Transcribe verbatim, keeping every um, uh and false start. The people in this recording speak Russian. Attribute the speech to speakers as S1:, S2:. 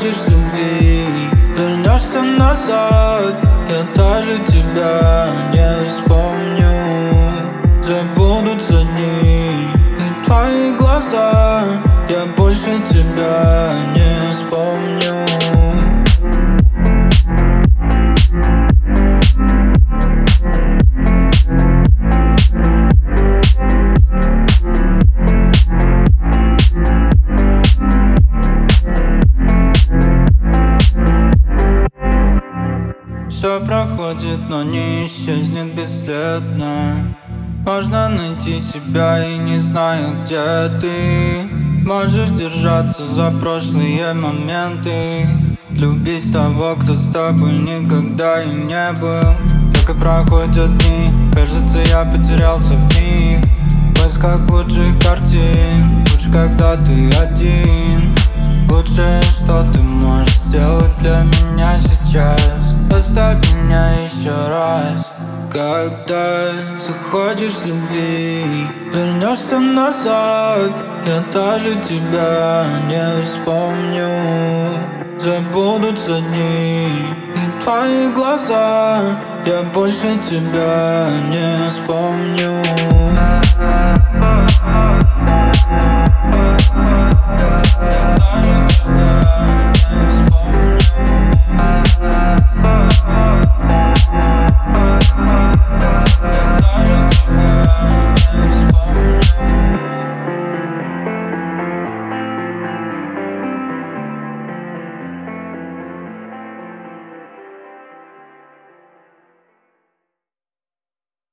S1: хочешь любви, вернешься назад, я даже тебя не вспомню. Забудутся дни и твои глаза, я больше тебя не вспомню. Все проходит, но не исчезнет бесследно. Можно найти себя и не знаю, где ты. Можешь держаться за прошлые моменты, любить того, кто с тобой никогда и не был. Так и проходят дни, кажется, я потерялся в них, в поисках лучших картин. Лучше, когда ты один. Лучшее, что ты можешь сделать для меня сейчас, оставь меня еще раз. Когда захочешь любви, вернешься назад, я даже тебя не вспомню. Забудутся дни и твои глаза, я больше тебя не вспомню.